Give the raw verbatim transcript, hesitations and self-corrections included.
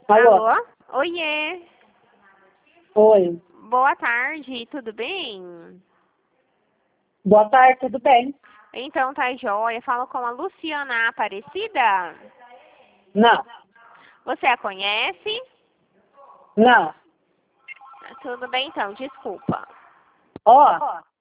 Alô? Alô? Oiê. Oi. Boa tarde, tudo bem? Boa tarde, tudo bem? Então tá joia. Falo com a Luciana Aparecida. Não. Você a conhece? Não. Tudo bem então, desculpa. Ó,